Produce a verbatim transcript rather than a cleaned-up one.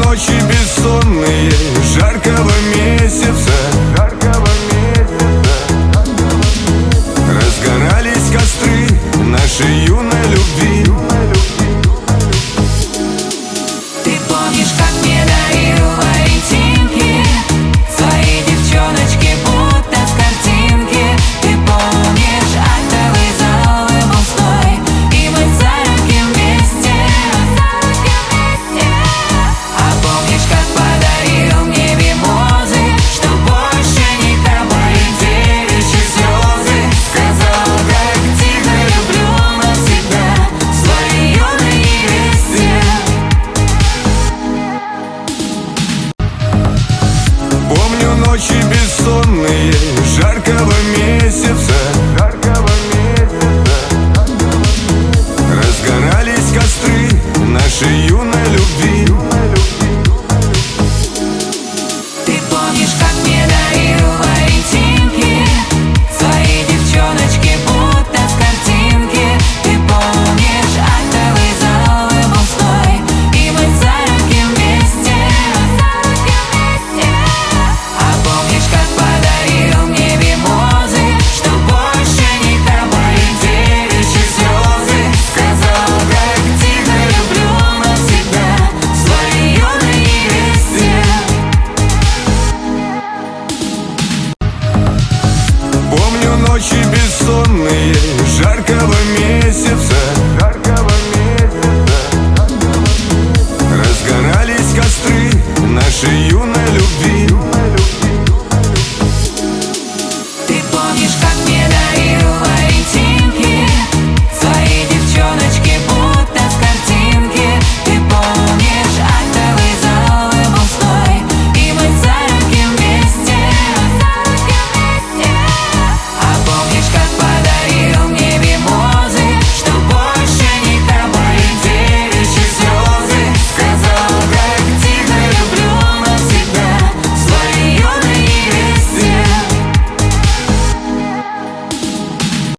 ночи бессонные жаркого месяца, жаркого месяца. Разгорались костры нашей юной любви. Ты помнишь, как мне дарил валентинки, свои девчоночки будто с картинки. Ты помнишь актовый зал и пустой, и мы за руки вместе. А помнишь, как подарил мне мимозы, что больше не капали девичьи слезы. Сказал, как тихо люблю навсегда своей юной невесте. Помню ночи бессонные жаркого месяца, жаркого месяца. Разгорались костры нашей юной